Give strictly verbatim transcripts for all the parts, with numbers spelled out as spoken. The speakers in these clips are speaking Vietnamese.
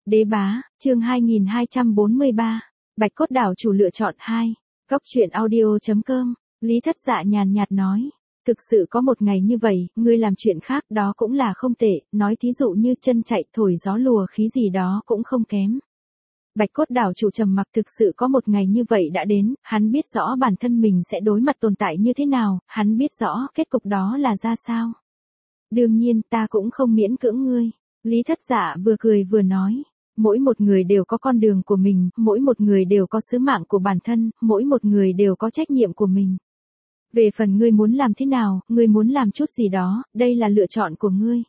Đế bá, chương hai nghìn hai trăm bốn mươi ba, Bạch Cốt đảo chủ lựa chọn hai, Góc truyện audio.com, Lý Thất Dạ nhàn nhạt nói. Thực sự có một ngày như vậy, ngươi làm chuyện khác đó cũng là không tệ, nói thí dụ như chân chạy thổi gió lùa khí gì đó cũng không kém. Bạch Cốt đảo chủ trầm mặc, thực sự có một ngày như vậy đã đến, hắn biết rõ bản thân mình sẽ đối mặt tồn tại như thế nào, hắn biết rõ kết cục đó là ra sao. Đương nhiên ta cũng không miễn cưỡng ngươi. Lý Thất Dạ vừa cười vừa nói. Mỗi một người đều có con đường của mình, mỗi một người đều có sứ mạng của bản thân, mỗi một người đều có trách nhiệm của mình. Về phần ngươi muốn làm thế nào, ngươi muốn làm chút gì đó, đây là lựa chọn của ngươi.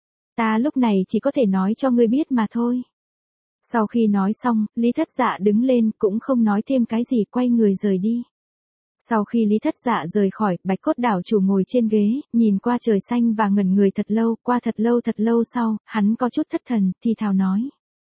Ta lúc này chỉ có thể nói cho ngươi biết mà thôi. Sau khi nói xong, Lý Thất Dạ đứng lên cũng không nói thêm cái gì, quay người rời đi. Sau khi Lý Thất Dạ rời khỏi, Bạch Cốt đảo chủ ngồi trên ghế, nhìn qua trời xanh và ngẩn người thật lâu, qua thật lâu thật lâu sau, hắn có chút thất thần, thì thào nói.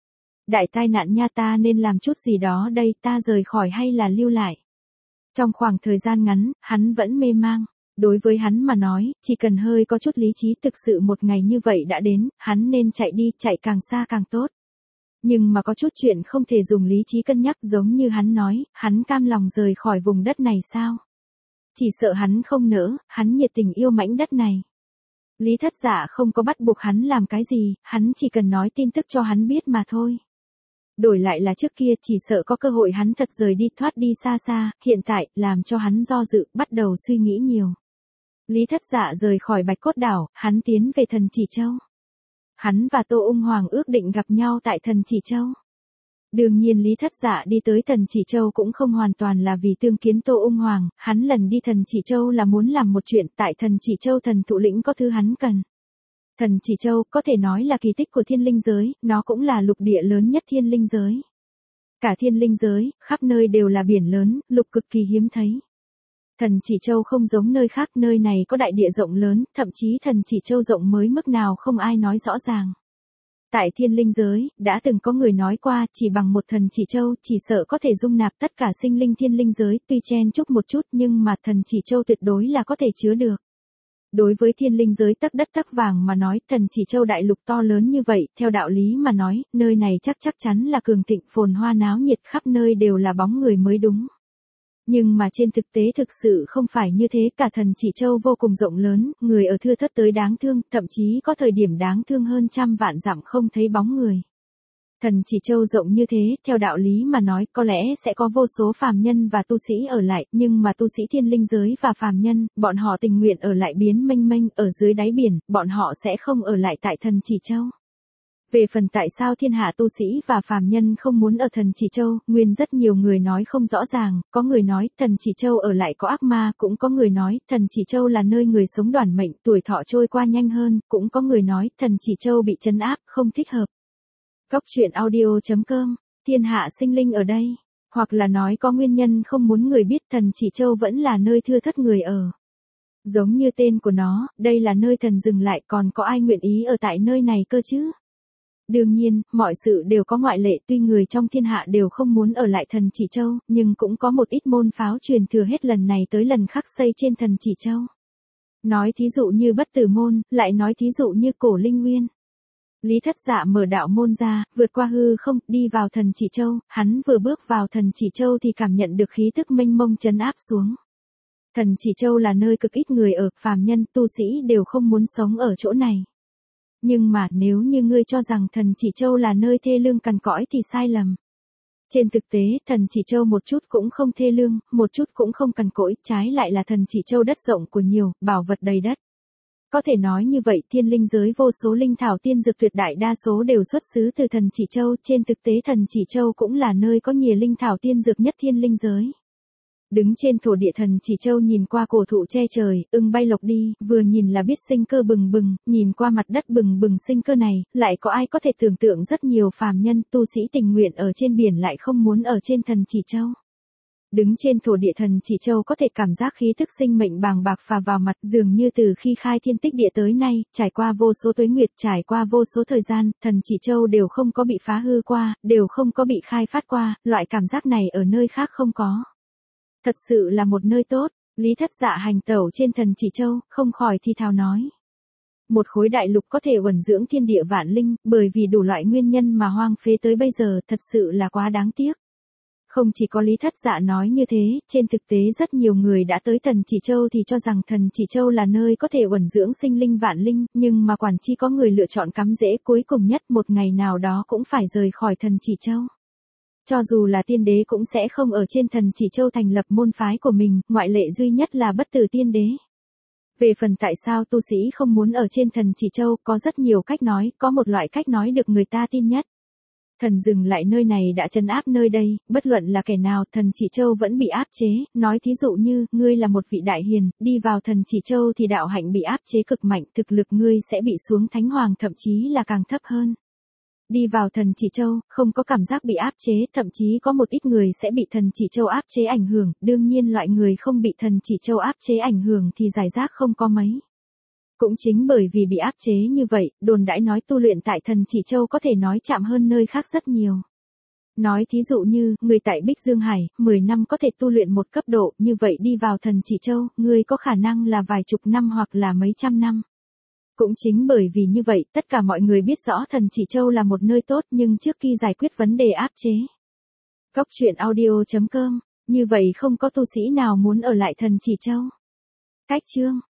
Đại tai nạn nha, ta nên làm chút gì đó đây, ta rời khỏi hay là lưu lại. Trong khoảng thời gian ngắn, hắn vẫn mê mang. Đối với hắn mà nói, chỉ cần hơi có chút lý trí, thực sự một ngày như vậy đã đến, hắn nên chạy đi, chạy càng xa càng tốt. Nhưng mà có chút chuyện không thể dùng lý trí cân nhắc, giống như hắn nói, hắn cam lòng rời khỏi vùng đất này sao? Chỉ sợ hắn không nỡ, hắn nhiệt tình yêu mảnh đất này. Lý Thất Dạ không có bắt buộc hắn làm cái gì, hắn chỉ cần nói tin tức cho hắn biết mà thôi. Đổi lại là trước kia, chỉ sợ có cơ hội hắn thật rời đi, thoát đi xa xa, hiện tại, làm cho hắn do dự, bắt đầu suy nghĩ nhiều. Lý Thất Dạ rời khỏi Bạch Cốt đảo, hắn tiến về Thần Chỉ Châu. Hắn và Tô Ung Hoàng ước định gặp nhau tại Thần Chỉ Châu. Đương nhiên Lý Thất Dạ đi tới Thần Chỉ Châu cũng không hoàn toàn là vì tương kiến Tô Ung Hoàng, hắn lần đi Thần Chỉ Châu là muốn làm một chuyện, tại Thần Chỉ Châu thần thụ lĩnh có thứ hắn cần. Thần Chỉ Châu có thể nói là kỳ tích của thiên linh giới, nó cũng là lục địa lớn nhất thiên linh giới. Cả thiên linh giới, khắp nơi đều là biển lớn, lục cực kỳ hiếm thấy. Thần Chỉ Châu không giống nơi khác, nơi này có đại địa rộng lớn, thậm chí Thần Chỉ Châu rộng mới mức nào không ai nói rõ ràng. Tại thiên linh giới, đã từng có người nói qua, chỉ bằng một Thần Chỉ Châu, chỉ sợ có thể dung nạp tất cả sinh linh thiên linh giới, tuy chen chúc một chút nhưng mà Thần Chỉ Châu tuyệt đối là có thể chứa được. Đối với thiên linh giới tấc đất tấc vàng mà nói, Thần Chỉ Châu đại lục to lớn như vậy, theo đạo lý mà nói, nơi này chắc chắc chắn là cường thịnh phồn hoa náo nhiệt, khắp nơi đều là bóng người mới đúng. Nhưng mà trên thực tế thực sự không phải như thế, cả Thần Chỉ Châu vô cùng rộng lớn, người ở thưa thớt tới đáng thương, thậm chí có thời điểm đáng thương hơn trăm vạn dặm không thấy bóng người. Thần Chỉ Châu rộng như thế, theo đạo lý mà nói, có lẽ sẽ có vô số phàm nhân và tu sĩ ở lại, nhưng mà tu sĩ thiên linh giới và phàm nhân, bọn họ tình nguyện ở lại biến mênh mênh, ở dưới đáy biển, bọn họ sẽ không ở lại tại Thần Chỉ Châu. Về phần tại sao thiên hạ tu sĩ và phàm nhân không muốn ở Thần Chỉ Châu, nguyên rất nhiều người nói không rõ ràng, có người nói Thần Chỉ Châu ở lại có ác ma, cũng có người nói Thần Chỉ Châu là nơi người sống đoản mệnh, tuổi thọ trôi qua nhanh hơn, cũng có người nói Thần Chỉ Châu bị trấn áp, không thích hợp. Góc truyện audio.com, thiên hạ sinh linh ở đây, hoặc là nói có nguyên nhân không muốn người biết, Thần Chỉ Châu vẫn là nơi thưa thớt người ở. Giống như tên của nó, đây là nơi thần dừng lại, còn có ai nguyện ý ở tại nơi này cơ chứ? Đương nhiên, mọi sự đều có ngoại lệ, tuy người trong thiên hạ đều không muốn ở lại Thần Chỉ Châu, nhưng cũng có một ít môn pháo truyền thừa hết lần này tới lần khác xây trên Thần Chỉ Châu. Nói thí dụ như Bất Tử Môn, lại nói thí dụ như Cổ Linh Nguyên. Lý Thất Dạ mở đạo môn ra, vượt qua hư không, đi vào Thần Chỉ Châu, hắn vừa bước vào Thần Chỉ Châu thì cảm nhận được khí tức mênh mông trấn áp xuống. Thần Chỉ Châu là nơi cực ít người ở, phàm nhân, tu sĩ đều không muốn sống ở chỗ này. Nhưng mà nếu như ngươi cho rằng Thần Chỉ Châu là nơi thê lương cằn cõi thì sai lầm. Trên thực tế, Thần Chỉ Châu một chút cũng không thê lương, một chút cũng không cằn cỗi, trái lại là Thần Chỉ Châu đất rộng của nhiều, bảo vật đầy đất. Có thể nói như vậy, thiên linh giới vô số linh thảo tiên dược tuyệt đại đa số đều xuất xứ từ Thần Chỉ Châu, trên thực tế Thần Chỉ Châu cũng là nơi có nhiều linh thảo tiên dược nhất thiên linh giới. Đứng trên thổ địa Thần Chỉ Châu nhìn qua cổ thụ che trời, ưng bay lộc đi, vừa nhìn là biết sinh cơ bừng bừng, nhìn qua mặt đất bừng bừng sinh cơ này, lại có ai có thể tưởng tượng rất nhiều phàm nhân, tu sĩ tình nguyện ở trên biển lại không muốn ở trên Thần Chỉ Châu. Đứng trên thổ địa Thần Chỉ Châu có thể cảm giác khí thức sinh mệnh bàng bạc phà vào mặt, dường như từ khi khai thiên tích địa tới nay, trải qua vô số tuế nguyệt, trải qua vô số thời gian, Thần Chỉ Châu đều không có bị phá hư qua, đều không có bị khai phát qua, loại cảm giác này ở nơi khác không có. Thật sự là một nơi tốt. Lý Thất Dạ hành tẩu trên Thần Chỉ Châu, không khỏi thì thào nói. Một khối đại lục có thể uẩn dưỡng thiên địa vạn linh, bởi vì đủ loại nguyên nhân mà hoang phế tới bây giờ thật sự là quá đáng tiếc. Không chỉ có Lý Thất Dạ nói như thế, trên thực tế rất nhiều người đã tới Thần Chỉ Châu thì cho rằng Thần Chỉ Châu là nơi có thể uẩn dưỡng sinh linh vạn linh, nhưng mà quản chi có người lựa chọn cắm rễ cuối cùng nhất một ngày nào đó cũng phải rời khỏi Thần Chỉ Châu. Cho dù là tiên đế cũng sẽ không ở trên Thần Chỉ Châu thành lập môn phái của mình, ngoại lệ duy nhất là bất tử tiên đế. Về phần tại sao tu sĩ không muốn ở trên Thần Chỉ Châu, có rất nhiều cách nói, có một loại cách nói được người ta tin nhất. Thần dừng lại nơi này đã trấn áp nơi đây, bất luận là kẻ nào, Thần Chỉ Châu vẫn bị áp chế, nói thí dụ như, ngươi là một vị đại hiền, đi vào Thần Chỉ Châu thì đạo hạnh bị áp chế cực mạnh, thực lực ngươi sẽ bị xuống thánh hoàng thậm chí là càng thấp hơn. Đi vào Thần Chỉ Châu, không có cảm giác bị áp chế, thậm chí có một ít người sẽ bị Thần Chỉ Châu áp chế ảnh hưởng, đương nhiên loại người không bị Thần Chỉ Châu áp chế ảnh hưởng thì giải rác không có mấy. Cũng chính bởi vì bị áp chế như vậy, đồn đãi nói tu luyện tại Thần Chỉ Châu có thể nói chạm hơn nơi khác rất nhiều. Nói thí dụ như, người tại Bích Dương Hải, mười năm có thể tu luyện một cấp độ, như vậy đi vào Thần Chỉ Châu, người có khả năng là vài chục năm hoặc là mấy trăm năm. Cũng chính bởi vì như vậy, tất cả mọi người biết rõ Thần Chỉ Châu là một nơi tốt nhưng trước khi giải quyết vấn đề áp chế. Góc truyện audio chấm com, như vậy không có tu sĩ nào muốn ở lại Thần Chỉ Châu. Cách chương